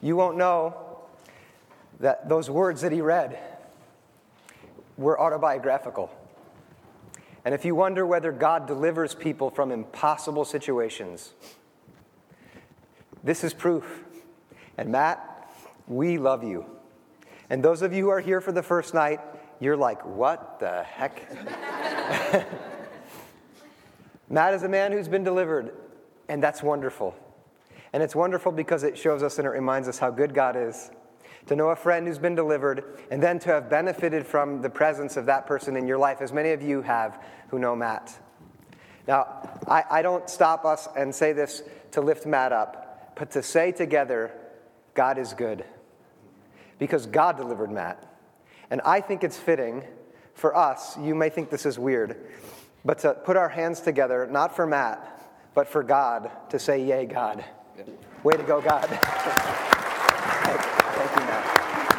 you won't know that those words that he read were autobiographical. And if you wonder whether God delivers people from impossible situations, this is proof. And Matt, we love you. And those of you who are here for the first night, you're like, what the heck? Matt is a man who's been delivered, and that's wonderful. And it's wonderful because it shows us and it reminds us how good God is. To know a friend who's been delivered, and then to have benefited from the presence of that person in your life, as many of you have who know Matt. Now, I don't stop us and say this to lift Matt up, but to say together, God is good. Because God delivered Matt. And I think it's fitting for us, you may think this is weird, but to put our hands together, not for Matt, but for God, to say, yay, God. Way to go, God. Thank you, Matt.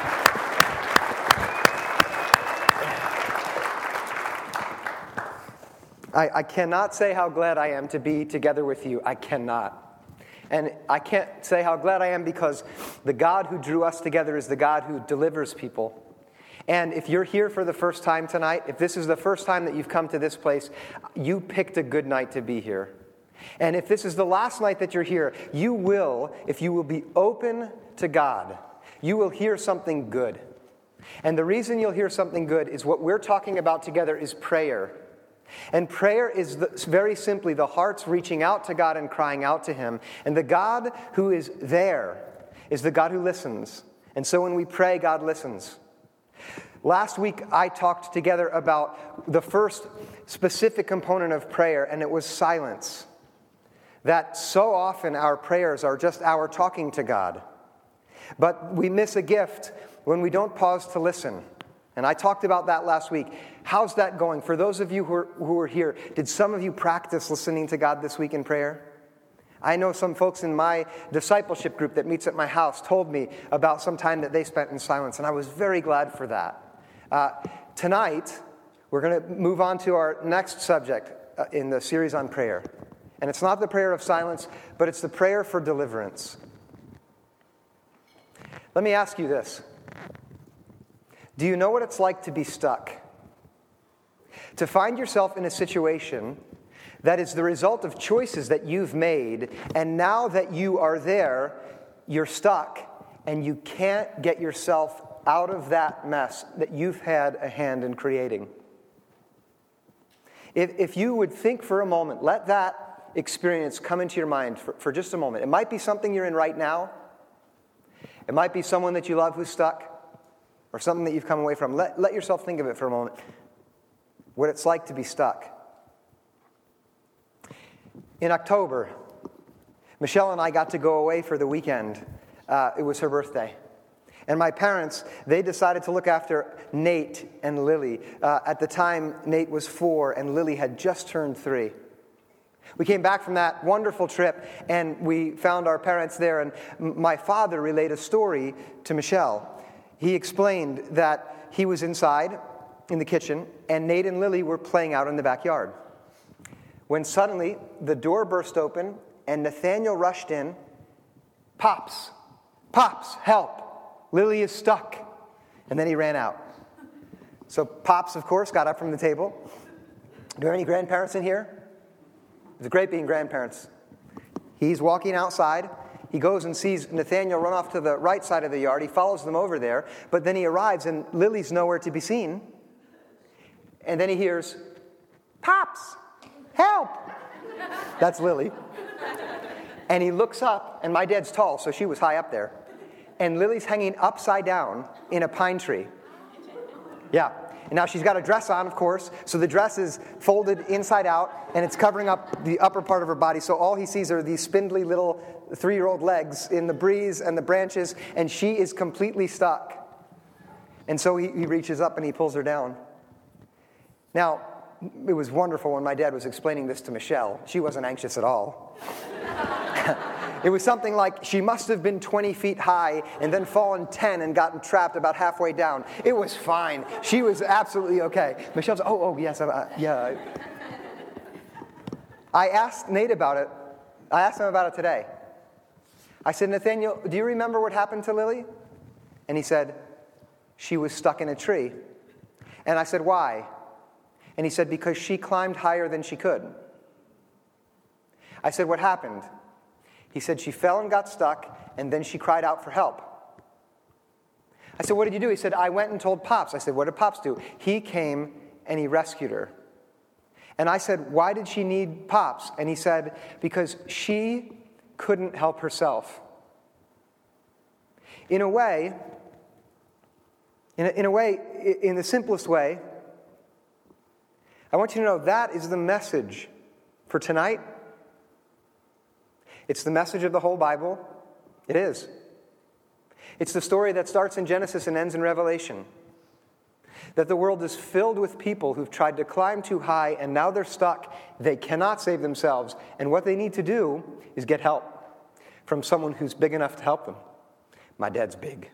I cannot say how glad I am to be together with you. I cannot. And I can't say how glad I am because the God who drew us together is the God who delivers people. And if you're here for the first time tonight, if this is the first time that you've come to this place, you picked a good night to be here. And if this is the last night that you're here, you will, if you will be open to God, you will hear something good. And the reason you'll hear something good is what we're talking about together is prayer. And prayer is very simply the heart's reaching out to God and crying out to Him. And the God who is there is the God who listens. And so when we pray, God listens. Last week, I talked together about the first specific component of prayer, and it was silence. That so often our prayers are just our talking to God. But we miss a gift when we don't pause to listen. And I talked about that last week. How's that going? For those of you who are here, did some of you practice listening to God this week in prayer? I know some folks in my discipleship group that meets at my house told me about some time that they spent in silence, and I was very glad for that. Tonight, we're going to move on to our next subject in the series on prayer. And it's not the prayer of silence, but it's the prayer for deliverance. Let me ask you this. Do you know what it's like to be stuck? To find yourself in a situation that is the result of choices that you've made, and now that you are there, you're stuck, and you can't get yourself out of that mess that you've had a hand in creating. If you would think for a moment, let that experience come into your mind for just a moment. It might be something you're in right now. It might be someone that you love who's stuck, or something that you've come away from. Let yourself think of it for a moment. What it's like to be stuck. In October, Michelle and I got to go away for the weekend. It was her birthday. And my parents, they decided to look after Nate and Lily. At the time, Nate was 4 and Lily had just turned 3. We came back from that wonderful trip and we found our parents there. And my father relayed a story to Michelle. He explained that he was inside in the kitchen and Nate and Lily were playing out in the backyard. When suddenly the door burst open and Nathaniel rushed in. Pops, help. Lily is stuck. And then he ran out. So Pops, of course, got up from the table. Do we have any grandparents in here? It's great being grandparents. He's walking outside. He goes and sees Nathaniel run off to the right side of the yard. He follows them over there. But then he arrives and Lily's nowhere to be seen. And then he hears, Pops, help. That's Lily. And he looks up, and my dad's tall, so she was high up there. And Lily's hanging upside down in a pine tree. Yeah. And now she's got a dress on, of course, so the dress is folded inside out, and it's covering up the upper part of her body, so all he sees are these spindly little 3-year-old legs in the breeze and the branches, and she is completely stuck. And so he reaches up and he pulls her down. Now, it was wonderful when my dad was explaining this to Michelle. She wasn't anxious at all. It was something like she must have been 20 feet high and then fallen 10 and gotten trapped about halfway down. It was fine. She was absolutely okay. Michelle's, yes, yeah. I asked Nate about it. I asked him about it today. I said, Nathaniel, do you remember what happened to Lily? And he said, she was stuck in a tree. And I said, why? And he said, because she climbed higher than she could. I said, what happened? He said, she fell and got stuck, and then she cried out for help. I said, what did you do? He said, I went and told Pops. I said, what did Pops do? He came and he rescued her. And I said, why did she need Pops? And he said, because she couldn't help herself. In a way, in the simplest way, I want you to know that is the message for tonight. It's the message of the whole Bible. It is. It's the story that starts in Genesis and ends in Revelation. That the world is filled with people who've tried to climb too high and now they're stuck. They cannot save themselves. And what they need to do is get help from someone who's big enough to help them. My dad's big.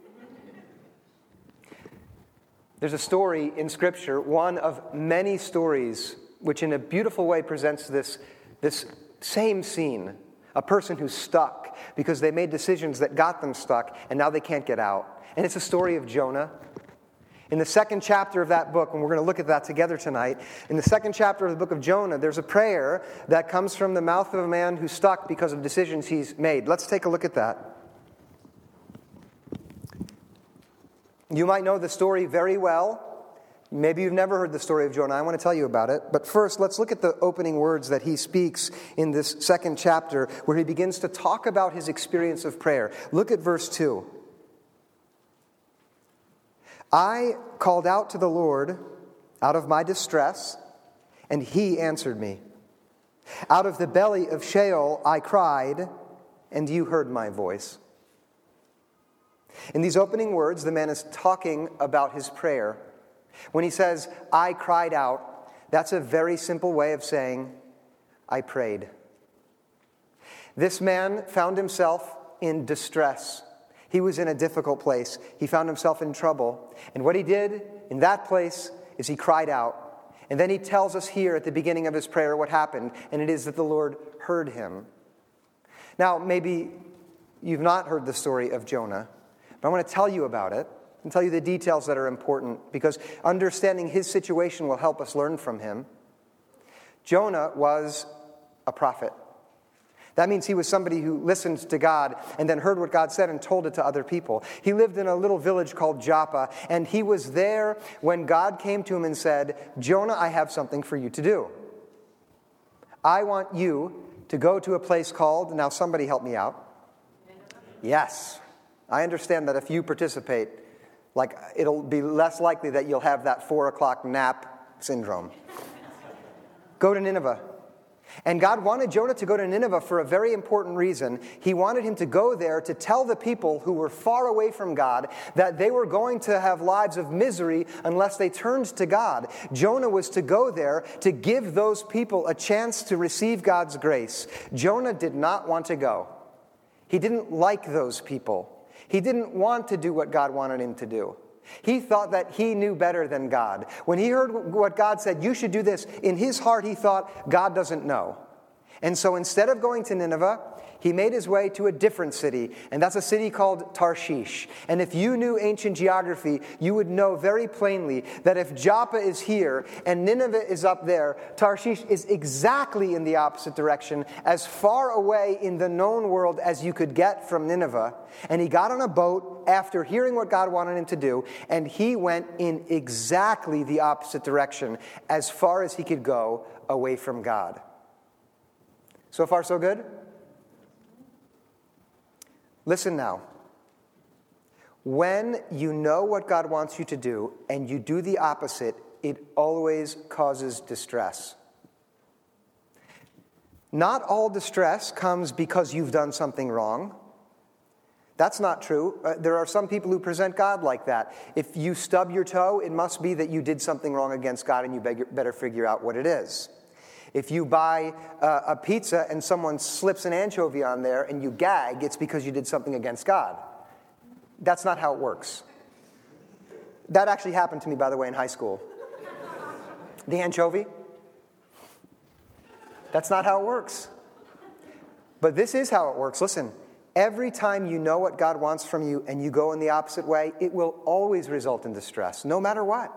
There's a story in Scripture, one of many stories, which in a beautiful way presents this same scene. A person who's stuck because they made decisions that got them stuck, and now they can't get out. And it's a story of Jonah. In the second chapter of that book, and we're going to look at that together tonight, in the second chapter of the book of Jonah, there's a prayer that comes from the mouth of a man who's stuck because of decisions he's made. Let's take a look at that. You might know the story very well. Maybe you've never heard the story of Jonah. I want to tell you about it. But first, let's look at the opening words that he speaks in this second chapter, where he begins to talk about his experience of prayer. Look at verse 2. I called out to the Lord out of my distress, and he answered me. Out of the belly of Sheol I cried, and you heard my voice. In these opening words, the man is talking about his prayer. When he says, I cried out, that's a very simple way of saying, I prayed. This man found himself in distress. He was in a difficult place. He found himself in trouble. And what he did in that place is he cried out. And then he tells us here at the beginning of his prayer what happened, and it is that the Lord heard him. Now, maybe you've not heard the story of Jonah, but I want to tell you about it and tell you the details that are important, because understanding his situation will help us learn from him. Jonah was a prophet. That means he was somebody who listened to God and then heard what God said and told it to other people. He lived in a little village called Joppa, and he was there when God came to him and said, Jonah, I have something for you to do. I want you to go to a place called, now somebody help me out. Yes. I understand that if you participate, it'll be less likely that you'll have that 4 o'clock nap syndrome. Go to Nineveh. And God wanted Jonah to go to Nineveh for a very important reason. He wanted him to go there to tell the people who were far away from God that they were going to have lives of misery unless they turned to God. Jonah was to go there to give those people a chance to receive God's grace. Jonah did not want to go. He didn't like those people. He didn't want to do what God wanted him to do. He thought that he knew better than God. When he heard what God said, you should do this, in his heart he thought, God doesn't know. And so instead of going to Nineveh, he made his way to a different city, and that's a city called Tarshish. And if you knew ancient geography, you would know very plainly that if Joppa is here and Nineveh is up there, Tarshish is exactly in the opposite direction, as far away in the known world as you could get from Nineveh. And he got on a boat after hearing what God wanted him to do, and he went in exactly the opposite direction, as far as he could go away from God. So far, so good? Listen now. When you know what God wants you to do and you do the opposite, it always causes distress. Not all distress comes because you've done something wrong. That's not true. There are some people who present God like that. If you stub your toe, it must be that you did something wrong against God and you better figure out what it is. If you buy a pizza and someone slips an anchovy on there and you gag, it's because you did something against God. That's not how it works. That actually happened to me, by the way, in high school. The anchovy. That's not how it works. But this is how it works. Listen, Every time you know what God wants from you and you go in the opposite way, it will always result in distress, no matter what.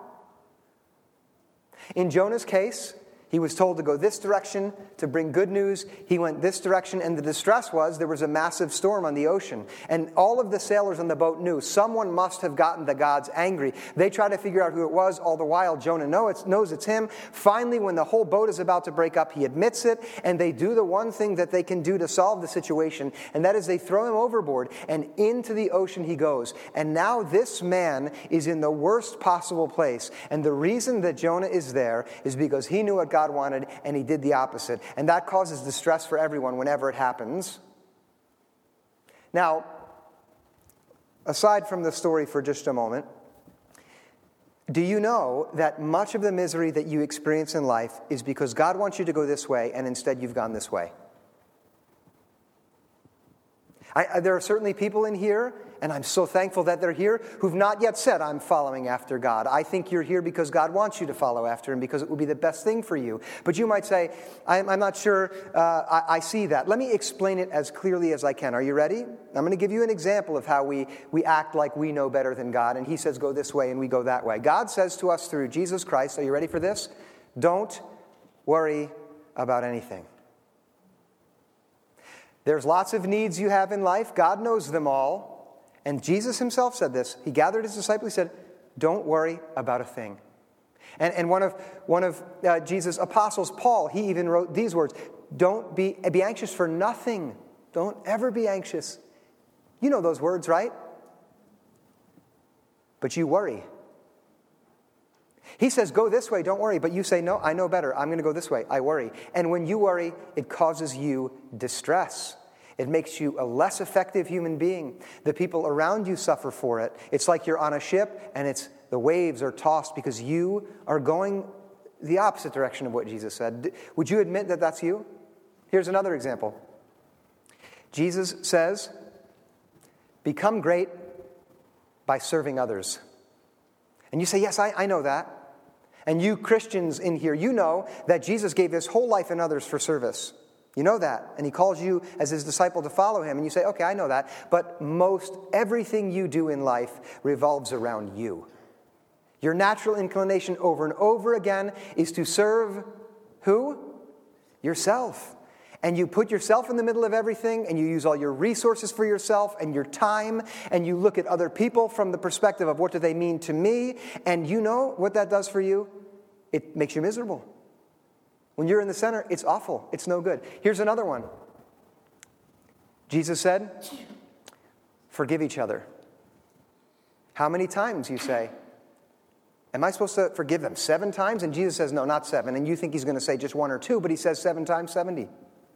In Jonah's case, he was told to go this direction to bring good news. He went this direction, and the distress was there was a massive storm on the ocean. And all of the sailors on the boat knew someone must have gotten the gods angry. They try to figure out who it was. All the while, Jonah knows it's him. Finally, when the whole boat is about to break up, he admits it, and they do the one thing that they can do to solve the situation, and that is they throw him overboard, and into the ocean he goes. And now this man is in the worst possible place. And the reason that Jonah is there is because he knew what God wanted, and he did the opposite. And that causes distress for everyone whenever it happens. Now, aside from the story for just a moment, do you know that much of the misery that you experience in life is because God wants you to go this way, and instead you've gone this way? There are certainly people in here, and I'm so thankful that they're here, who've not yet said, I'm following after God. I think you're here because God wants you to follow after Him, because it will be the best thing for you. But you might say, I'm not sure I see that. Let me explain it as clearly as I can. Are you ready? I'm going to give you an example of how we act like we know better than God, and He says go this way and we go that way. God says to us through Jesus Christ, are you ready for this? Don't worry about anything. There's lots of needs you have in life. God knows them all. And Jesus himself said this. He gathered his disciples. He said, don't worry about a thing. And one of Jesus' apostles, Paul, he even wrote these words. Don't be anxious for nothing. Don't ever be anxious. You know those words, right? But you worry. He says, go this way, don't worry. But you say, no, I know better. I'm going to go this way. I worry. And when you worry, it causes you distress. It makes you a less effective human being. The people around you suffer for it. It's like you're on a ship and the waves are tossed because you are going the opposite direction of what Jesus said. Would you admit that that's you? Here's another example. Jesus says, become great by serving others. And you say, yes, I know that. And you Christians in here, you know that Jesus gave his whole life and others for service. You know that. And he calls you as his disciple to follow him. And you say, okay, I know that. But most everything you do in life revolves around you. Your natural inclination over and over again is to serve who? Yourself. And you put yourself in the middle of everything, and you use all your resources for yourself and your time, and you look at other people from the perspective of what do they mean to me, and you know what that does for you? It makes you miserable. When you're in the center, it's awful. It's no good. Here's another one. Jesus said, forgive each other. How many times, you say? Am I supposed to forgive them 7 times? And Jesus says, no, not 7. And you think he's going to say just 1 or 2, but he says 7 times 70.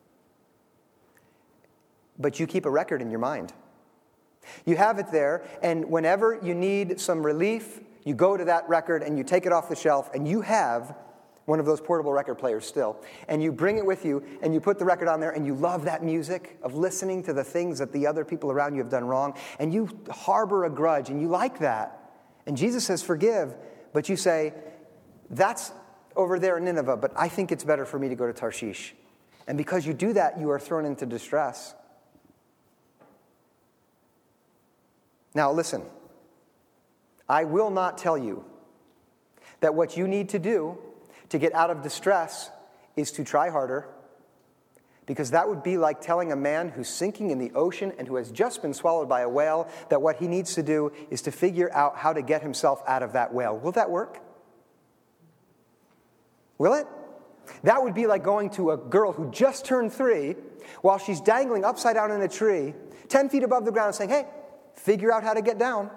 But you keep a record in your mind. You have it there, and whenever you need some relief, you go to that record and you take it off the shelf, and you have one of those portable record players still, and you bring it with you, and you put the record on there, and you love that music of listening to the things that the other people around you have done wrong, and you harbor a grudge, and you like that. And Jesus says, forgive, but you say, that's over there in Nineveh, but I think it's better for me to go to Tarshish. And because you do that, you are thrown into distress. Now listen, I will not tell you that what you need to do to get out of distress is to try harder, because that would be like telling a man who's sinking in the ocean and who has just been swallowed by a whale that what he needs to do is to figure out how to get himself out of that whale. Will that work? Will it? That would be like going to a girl who just turned 3 while she's dangling upside down in a tree, 10 feet above the ground, saying, hey, figure out how to get down.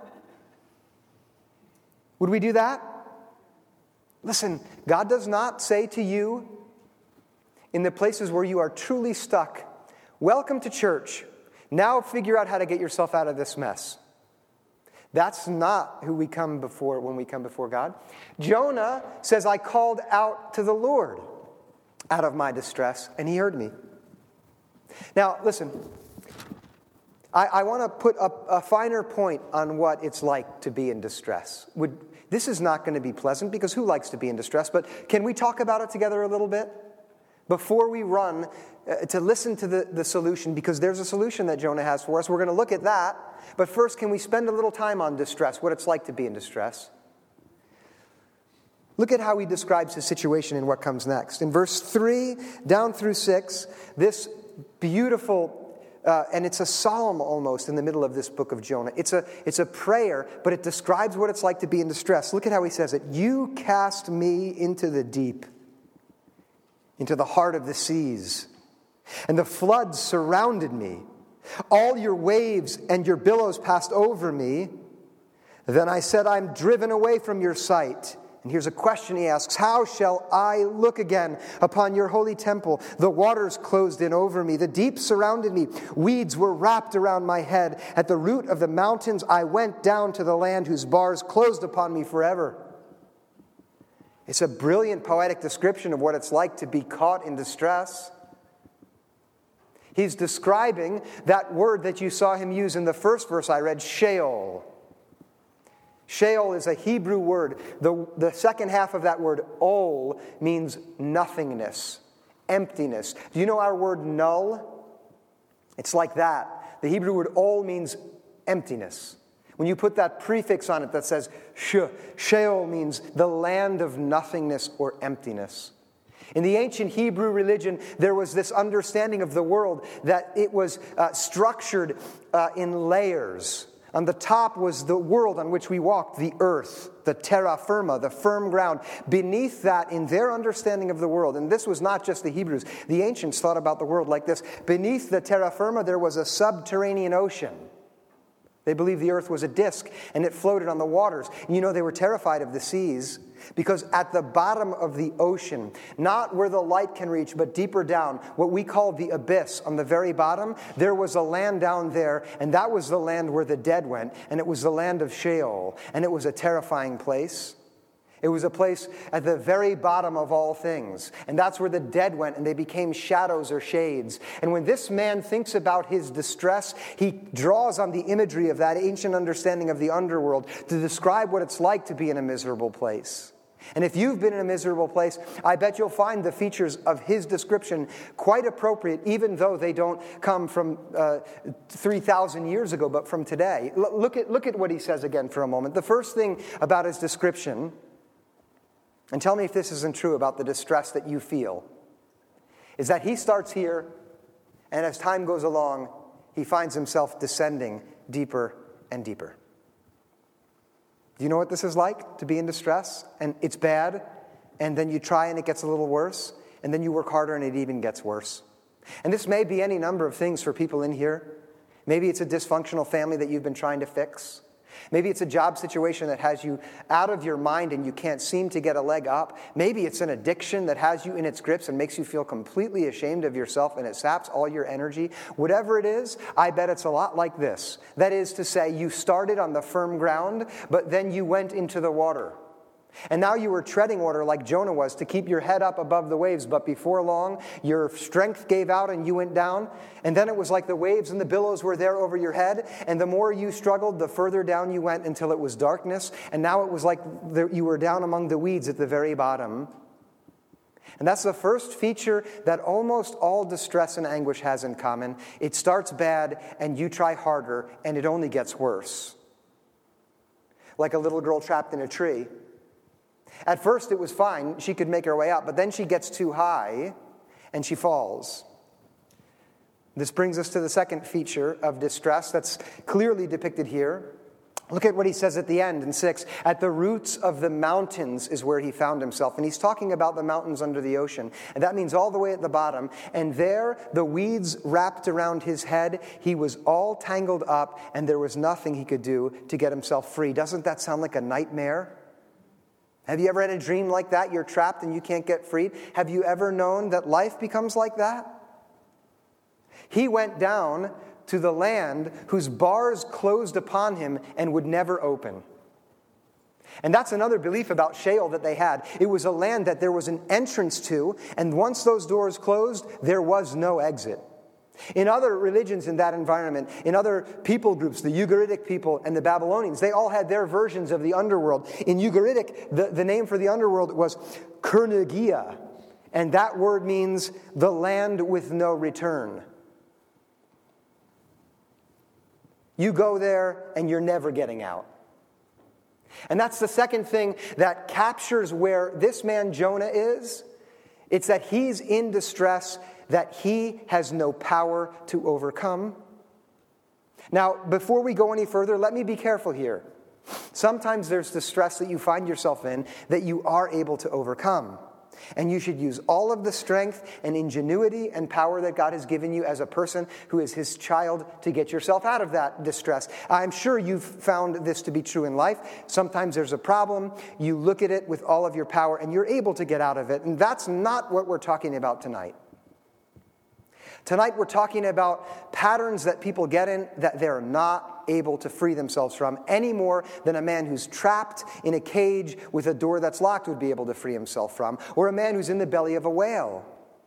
Would we do that? Listen, God does not say to you in the places where you are truly stuck, welcome to church. Now figure out how to get yourself out of this mess. That's not who we come before when we come before God. Jonah says, I called out to the Lord out of my distress, and he heard me. Now, listen, I want to put a finer point on what it's like to be in distress. This is not going to be pleasant, because who likes to be in distress? But can we talk about it together a little bit? before we run to listen to the solution, because there's a solution that Jonah has for us. We're going to look at that. But first, can we spend a little time on distress, what it's like to be in distress? Look at how he describes his situation in what comes next. In verse 3 down through 6, this beautiful, and it's a psalm almost in the middle of this book of Jonah. It's a prayer, but it describes what it's like to be in distress. Look at how he says it. You cast me into the deep, into the heart of the seas, and the floods surrounded me. All your waves and your billows passed over me. Then I said, I'm driven away from your sight. And here's a question he asks. How shall I look again upon your holy temple? The waters closed in over me. The deep surrounded me. Weeds were wrapped around my head. At the root of the mountains I went down to the land whose bars closed upon me forever. It's a brilliant poetic description of what it's like to be caught in distress. He's describing that word that you saw him use in the first verse I read, Sheol. Sheol is a Hebrew word. The second half of that word, ol, means nothingness, emptiness. Do you know our word null? It's like that. The Hebrew word ol means emptiness. When you put that prefix on it that says Sheol means the land of nothingness or emptiness. In the ancient Hebrew religion, there was this understanding of the world that it was structured in layers. On the top was the world on which we walked, the earth, the terra firma, the firm ground. Beneath that, in their understanding of the world, and this was not just the Hebrews, the ancients thought about the world like this. Beneath the terra firma, there was a subterranean ocean. They believed the earth was a disk, and it floated on the waters. And you know, they were terrified of the seas, because at the bottom of the ocean, not where the light can reach, but deeper down, what we call the abyss, on the very bottom, there was a land down there, and that was the land where the dead went, and it was the land of Sheol, and it was a terrifying place. It was a place at the very bottom of all things. And that's where the dead went, and they became shadows or shades. And when this man thinks about his distress, he draws on the imagery of that ancient understanding of the underworld to describe what it's like to be in a miserable place. And if you've been in a miserable place, I bet you'll find the features of his description quite appropriate, even though they don't come from 3,000 years ago, but from today. Look at what he says again for a moment. The first thing about his description, and tell me if this isn't true about the distress that you feel, is that he starts here, and as time goes along, he finds himself descending deeper and deeper. Do you know what this is like, to be in distress? And it's bad, and then you try and it gets a little worse, and then you work harder and it even gets worse. And this may be any number of things for people in here. Maybe it's a dysfunctional family that you've been trying to fix. Maybe it's a job situation that has you out of your mind and you can't seem to get a leg up. Maybe it's an addiction that has you in its grips and makes you feel completely ashamed of yourself and it saps all your energy. Whatever it is, I bet it's a lot like this. That is to say, you started on the firm ground, but then you went into the water. And now you were treading water like Jonah was to keep your head up above the waves, but before long, your strength gave out and you went down. And then it was like the waves and the billows were there over your head, and the more you struggled, the further down you went until it was darkness, and now it was like you were down among the weeds at the very bottom. And that's the first feature that almost all distress and anguish has in common. It starts bad, and you try harder, and it only gets worse. Like a little girl trapped in a tree. At first it was fine, she could make her way out, but then she gets too high and she falls. This brings us to the second feature of distress that's clearly depicted here. Look at what he says at the end in 6. At the roots of the mountains is where he found himself. And he's talking about the mountains under the ocean. And that means all the way at the bottom. And there, the weeds wrapped around his head. He was all tangled up, and there was nothing he could do to get himself free. Doesn't that sound like a nightmare? Have you ever had a dream like that? You're trapped and you can't get freed. Have you ever known that life becomes like that? He went down to the land whose bars closed upon him and would never open. And that's another belief about Sheol that they had. It was a land that there was an entrance to, and once those doors closed, there was no exit. In other religions in that environment, in other people groups, the Ugaritic people and the Babylonians, they all had their versions of the underworld. In Ugaritic, the name for the underworld was Kurnagia. And that word means the land with no return. You go there and you're never getting out. And that's the second thing that captures where this man Jonah is. It's that he's in distress that he has no power to overcome. Now, before we go any further, let me be careful here. Sometimes there's distress that you find yourself in that you are able to overcome. And you should use all of the strength and ingenuity and power that God has given you as a person who is his child to get yourself out of that distress. I'm sure you've found this to be true in life. Sometimes there's a problem. You look at it with all of your power and you're able to get out of it. And that's not what we're talking about tonight. Tonight we're talking about patterns that people get in that they're not able to free themselves from any more than a man who's trapped in a cage with a door that's locked would be able to free himself from, or a man who's in the belly of a whale.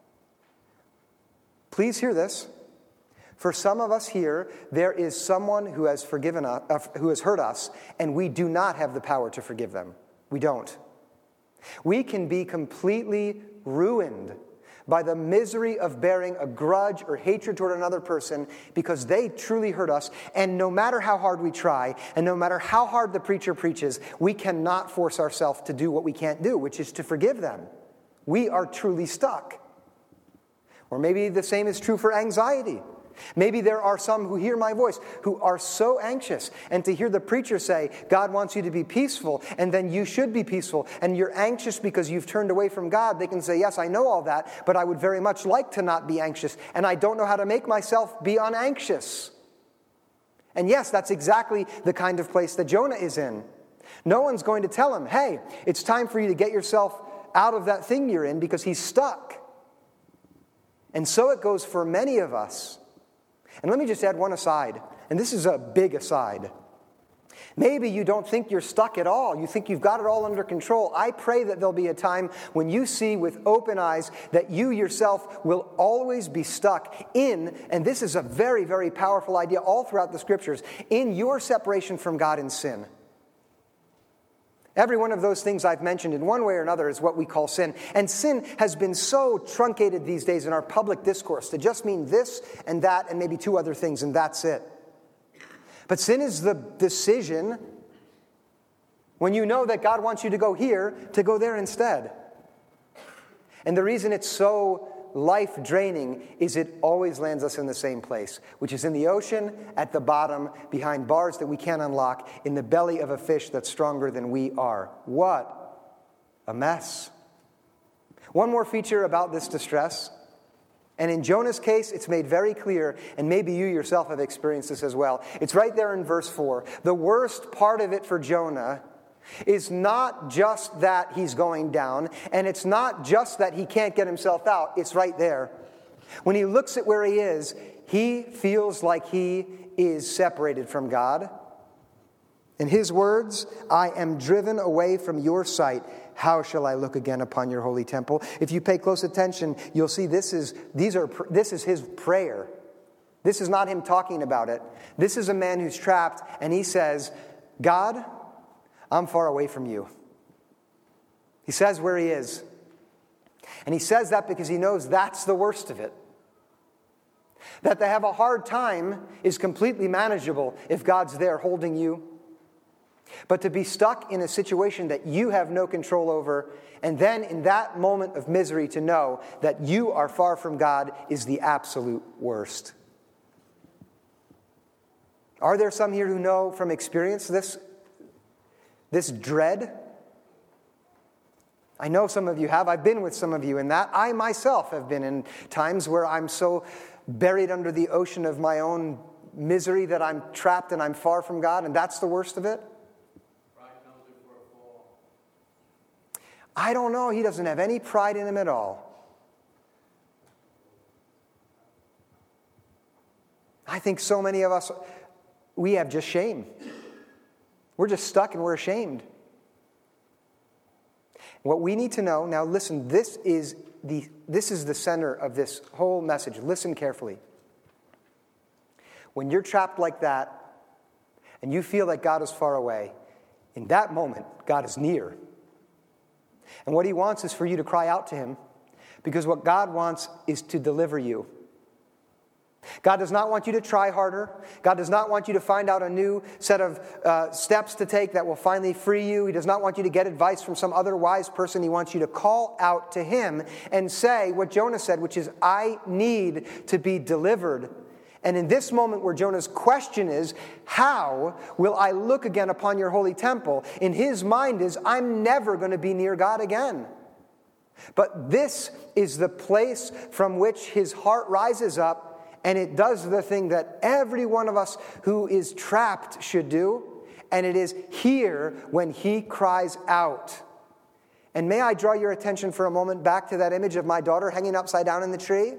Please hear this. For some of us here, there is someone who has forgiven us, who has hurt us, and we do not have the power to forgive them. We don't. We can be completely ruined by the misery of bearing a grudge or hatred toward another person because they truly hurt us. And no matter how hard we try, and no matter how hard the preacher preaches, we cannot force ourselves to do what we can't do, which is to forgive them. We are truly stuck. Or maybe the same is true for anxiety. Maybe there are some who hear my voice who are so anxious, and to hear the preacher say, God wants you to be peaceful, and then you should be peaceful, and you're anxious because you've turned away from God, they can say, yes, I know all that, but I would very much like to not be anxious, and I don't know how to make myself be unanxious. And yes, that's exactly the kind of place that Jonah is in. No one's going to tell him, hey, it's time for you to get yourself out of that thing you're in because he's stuck. And so it goes for many of us. And let me just add one aside, and this is a big aside. Maybe you don't think you're stuck at all. You think you've got it all under control. I pray that there'll be a time when you see with open eyes that you yourself will always be stuck in, and this is a very, very powerful idea all throughout the Scriptures, in your separation from God in sin. Every one of those things I've mentioned in one way or another is what we call sin. And sin has been so truncated these days in our public discourse to just mean this and that and maybe two other things, and that's it. But sin is the decision when you know that God wants you to go here, to go there instead. And the reason it's so life-draining is it always lands us in the same place, which is in the ocean, at the bottom, behind bars that we can't unlock, in the belly of a fish that's stronger than we are. What a mess. One more feature about this distress, and in Jonah's case, it's made very clear, and maybe you yourself have experienced this as well. It's right there in verse 4. The worst part of it for Jonah is not just that he's going down, and it's not just that he can't get himself out. It's right there. When he looks at where he is, he feels like he is separated from God. In his words, I am driven away from your sight. How shall I look again upon your holy temple? If you pay close attention, you'll see this is his prayer. This is not him talking about it. This is a man who's trapped, and he says, God, I'm far away from you. He says where he is. And he says that because he knows that's the worst of it. That to have a hard time is completely manageable if God's there holding you. But to be stuck in a situation that you have no control over, and then in that moment of misery to know that you are far from God is the absolute worst. Are there some here who know from experience this dread? I know some of you have. I've been with some of you in that. I myself have been in times where I'm so buried under the ocean of my own misery that I'm trapped and I'm far from God, and that's the worst of it. Pride comes before a fall. I don't know. He doesn't have any pride in him at all. I think so many of us, we have just shame. We're just stuck and we're ashamed. What we need to know, now listen, this is the center of this whole message. Listen carefully. When you're trapped like that, and you feel like God is far away, in that moment, God is near. And what he wants is for you to cry out to him, Because what God wants is to deliver you. God does not want you to try harder. God does not want you to find out a new set of steps to take that will finally free you. He does not want you to get advice from some other wise person. He wants you to call out to Him and say what Jonah said, which is, I need to be delivered. And in this moment where Jonah's question is, how will I look again upon your holy temple? In his mind is, I'm never going to be near God again. But this is the place from which his heart rises up, and it does the thing that every one of us who is trapped should do, and it is hear when he cries out. And may I draw your attention for a moment back to that image of my daughter hanging upside down in the tree?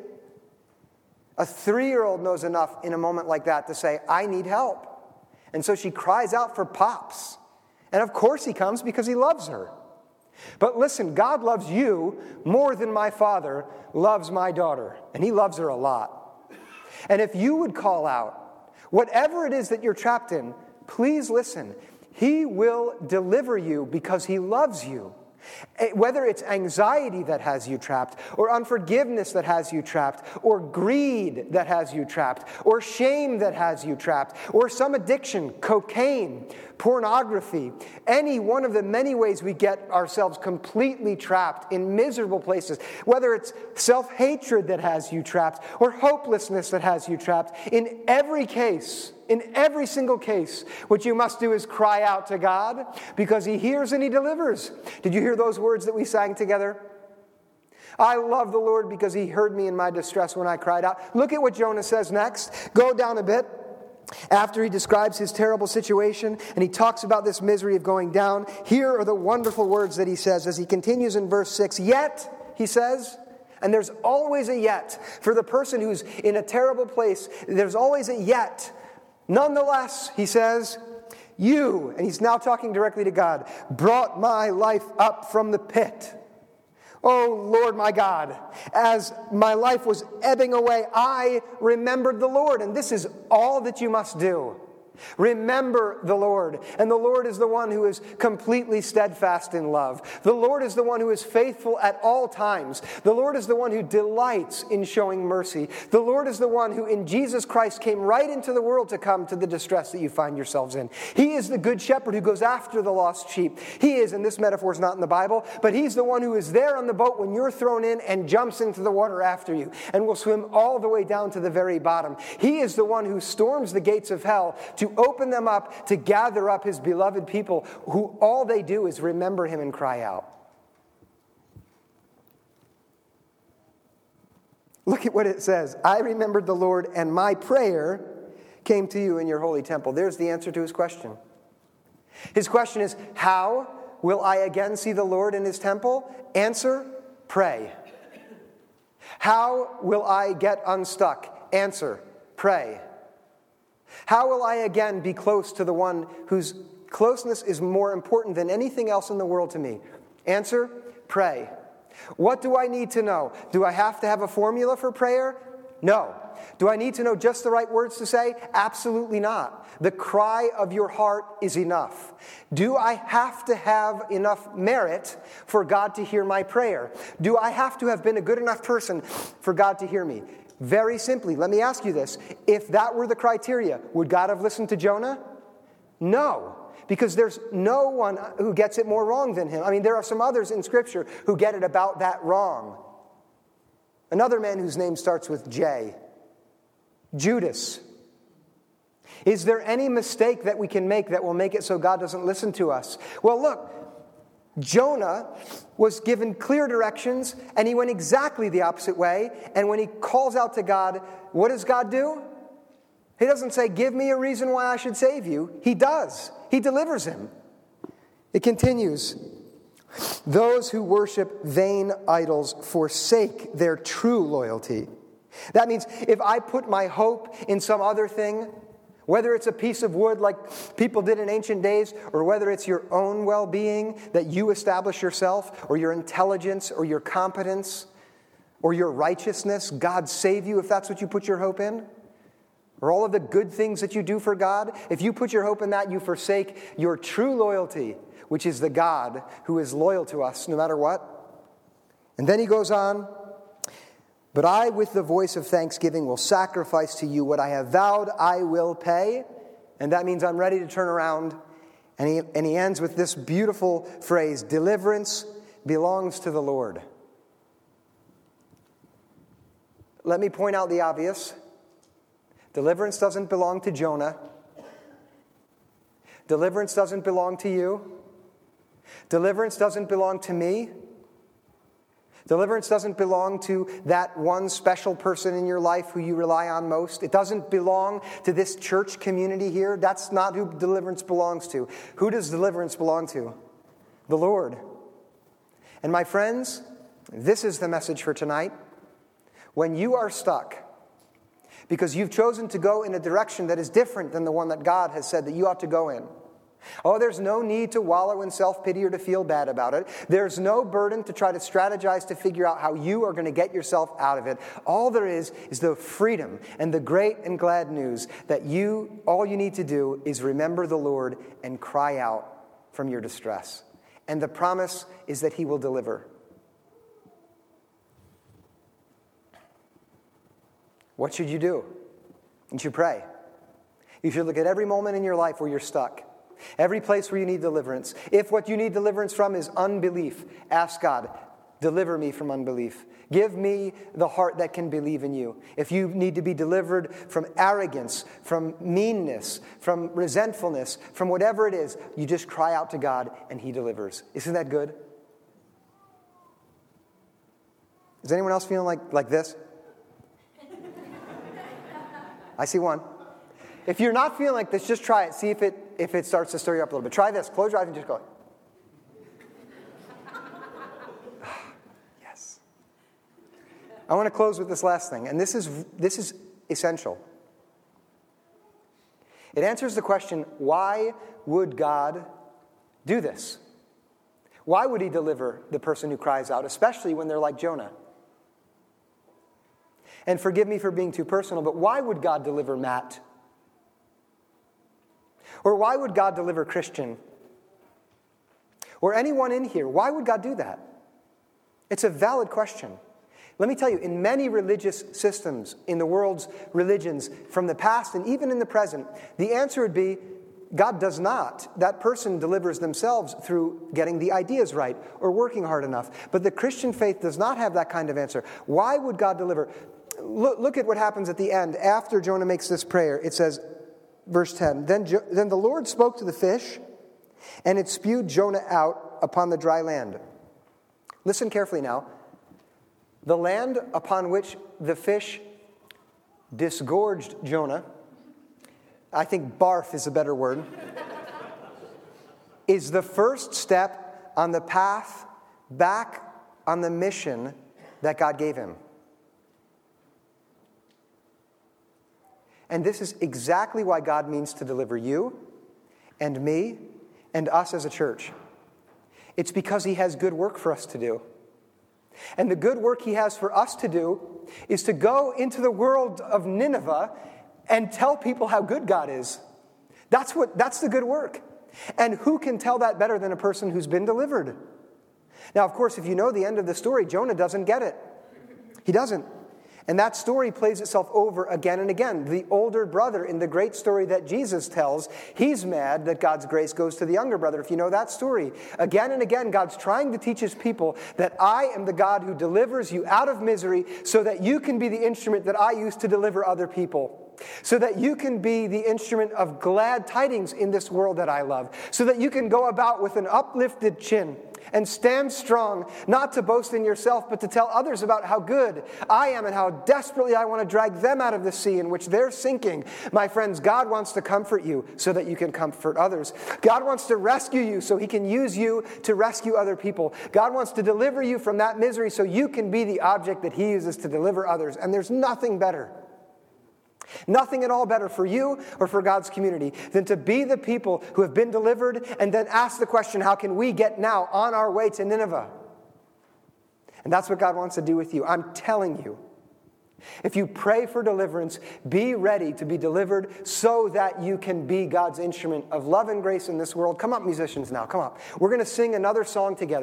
A 3-year-old knows enough in a moment like that to say, I need help. And so she cries out for Pops. And of course he comes because he loves her. But listen, God loves you more than my father loves my daughter. And he loves her a lot. And if you would call out, whatever it is that you're trapped in, please listen. He will deliver you because he loves you. Whether it's anxiety that has you trapped, or unforgiveness that has you trapped, or greed that has you trapped, or shame that has you trapped, or some addiction, cocaine, pornography, any one of the many ways we get ourselves completely trapped in miserable places, whether it's self-hatred that has you trapped, or hopelessness that has you trapped, in every case, in every single case, what you must do is cry out to God because he hears and he delivers. Did you hear those words that we sang together? I love the Lord because he heard me in my distress when I cried out. Look at what Jonah says next. Go down a bit. After he describes his terrible situation and he talks about this misery of going down, here are the wonderful words that he says as he continues in verse 6. Yet, he says, and there's always a yet. For the person who's in a terrible place, there's always a yet. Nonetheless, he says, you, and he's now talking directly to God, brought my life up from the pit. Oh, Lord my God, as my life was ebbing away, I remembered the Lord. And this is all that you must do. Remember the Lord. And the Lord is the one who is completely steadfast in love. The Lord is the one who is faithful at all times. The Lord is the one who delights in showing mercy. The Lord is the one who in Jesus Christ came right into the world to come to the distress that you find yourselves in. He is the good shepherd who goes after the lost sheep. He is, and this metaphor is not in the Bible, but he's the one who is there on the boat when you're thrown in and jumps into the water after you and will swim all the way down to the very bottom. He is the one who storms the gates of hell to open them up, to gather up his beloved people who all they do is remember him and cry out. Look at what it says. I remembered the Lord and my prayer came to you in your holy temple. There's the answer to his question. His question is, how will I again see the Lord in his temple? Answer, pray. How will I get unstuck? Answer, pray. How will I again be close to the one whose closeness is more important than anything else in the world to me? Answer, pray. What do I need to know? Do I have to have a formula for prayer? No. Do I need to know just the right words to say? Absolutely not. The cry of your heart is enough. Do I have to have enough merit for God to hear my prayer? Do I have to have been a good enough person for God to hear me? Very simply, let me ask you this. If that were the criteria, would God have listened to Jonah? No, because there's no one who gets it more wrong than him. I mean, there are some others in Scripture who get it about that wrong. Another man whose name starts with J, Judas. Is there any mistake that we can make that will make it so God doesn't listen to us? Well, look. Jonah was given clear directions, and he went exactly the opposite way. And when he calls out to God, what does God do? He doesn't say, give me a reason why I should save you. He does. He delivers him. It continues. Those who worship vain idols forsake their true loyalty. That means if I put my hope in some other thing, whether it's a piece of wood like people did in ancient days, or whether it's your own well-being that you establish yourself, or your intelligence, or your competence, or your righteousness, God save you if that's what you put your hope in, or all of the good things that you do for God, if you put your hope in that, you forsake your true loyalty, which is the God who is loyal to us no matter what. And then he goes on, But I, with the voice of thanksgiving, will sacrifice to you what I have vowed I will pay. And that means I'm ready to turn around. And he ends with this beautiful phrase, deliverance belongs to the Lord. Let me point out the obvious. Deliverance doesn't belong to Jonah. Deliverance doesn't belong to you. Deliverance doesn't belong to me. Deliverance doesn't belong to that one special person in your life who you rely on most. It doesn't belong to this church community here. That's not who deliverance belongs to. Who does deliverance belong to? The Lord. And my friends, this is the message for tonight. When you are stuck, because you've chosen to go in a direction that is different than the one that God has said that you ought to go in. Oh, there's no need to wallow in self-pity or to feel bad about it. There's no burden to try to strategize to figure out how you are going to get yourself out of it. All there is the freedom and the great and glad news that all you need to do is remember the Lord and cry out from your distress. And the promise is that He will deliver. What should you do? You should pray. You should look at every moment in your life where you're stuck. Every place where you need deliverance. If what you need deliverance from is unbelief, ask God, deliver me from unbelief. Give me the heart that can believe in you. If you need to be delivered from arrogance, from meanness, from resentfulness, from whatever it is, you just cry out to God and He delivers. Isn't that good? Is anyone else feeling like this? I see one. If you're not feeling like this, just try it. See if it starts to stir you up a little bit. Try this. Close your eyes and just go. Yes. I want to close with this last thing, and this is essential. It answers the question, why would God do this? Why would He deliver the person who cries out, especially when they're like Jonah? And forgive me for being too personal, but why would God deliver Matt? Or why would God deliver Christian? Or anyone in here? Why would God do that? It's a valid question. Let me tell you, in many religious systems, in the world's religions, from the past and even in the present, the answer would be, God does not. That person delivers themselves through getting the ideas right or working hard enough. But the Christian faith does not have that kind of answer. Why would God deliver? Look at what happens at the end. After Jonah makes this prayer, it says, verse 10, Then the Lord spoke to the fish, and it spewed Jonah out upon the dry land. Listen carefully now. The land upon which the fish disgorged Jonah, I think barf is a better word, is the first step on the path back on the mission that God gave him. And this is exactly why God means to deliver you and me and us as a church. It's because He has good work for us to do. And the good work He has for us to do is to go into the world of Nineveh and tell people how good God is. That's the good work. And who can tell that better than a person who's been delivered? Now, of course, if you know the end of the story, Jonah doesn't get it. He doesn't. And that story plays itself over again and again. The older brother in the great story that Jesus tells, he's mad that God's grace goes to the younger brother. If you know that story, again and again, God's trying to teach His people that I am the God who delivers you out of misery so that you can be the instrument that I use to deliver other people. So that you can be the instrument of glad tidings in this world that I love. So that you can go about with an uplifted chin and stand strong, not to boast in yourself, but to tell others about how good I am and how desperately I want to drag them out of the sea in which they're sinking. My friends, God wants to comfort you so that you can comfort others. God wants to rescue you so He can use you to rescue other people. God wants to deliver you from that misery so you can be the object that He uses to deliver others. And there's nothing better. Nothing at all better for you or for God's community than to be the people who have been delivered and then ask the question, how can we get now on our way to Nineveh? And that's what God wants to do with you. I'm telling you, if you pray for deliverance, be ready to be delivered so that you can be God's instrument of love and grace in this world. Come up, musicians, now. Come up. We're going to sing another song together.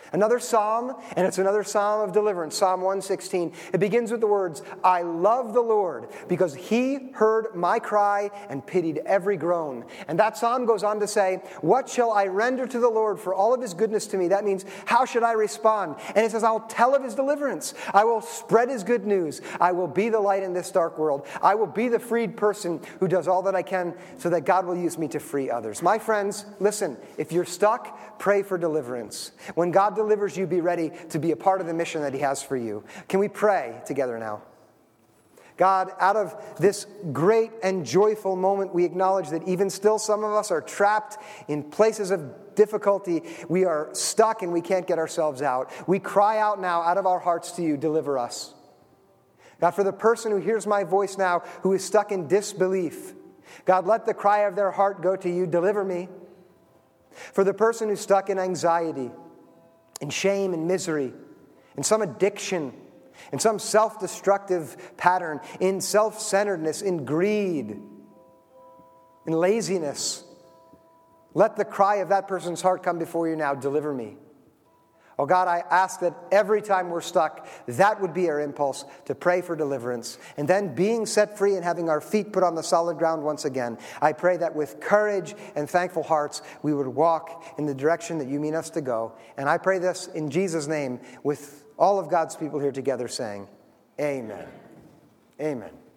Another psalm, and it's another psalm of deliverance, Psalm 116. It begins with the words, I love the Lord because he heard my cry and pitied every groan. And that psalm goes on to say, what shall I render to the Lord for all of his goodness to me? That means, how should I respond? And it says, I'll tell of his deliverance. I will spread his good news. I will be the light in this dark world. I will be the freed person who does all that I can so that God will use me to free others. My friends, listen, if you're stuck, pray for deliverance. When God delivers you, be ready to be a part of the mission that he has for you. Can we pray together now? God, out of this great and joyful moment, we acknowledge that even still some of us are trapped in places of difficulty. We are stuck and we can't get ourselves out. We cry out now out of our hearts to you, deliver us. God, for the person who hears my voice now who is stuck in disbelief, God, let the cry of their heart go to you, deliver me. For the person who's stuck in anxiety, in shame and misery, in some addiction, in some self-destructive pattern, in self-centeredness, in greed, in laziness, let the cry of that person's heart come before you now, deliver me. Oh God, I ask that every time we're stuck, that would be our impulse to pray for deliverance. And then being set free and having our feet put on the solid ground once again, I pray that with courage and thankful hearts, we would walk in the direction that you mean us to go. And I pray this in Jesus' name with all of God's people here together saying, amen. Amen.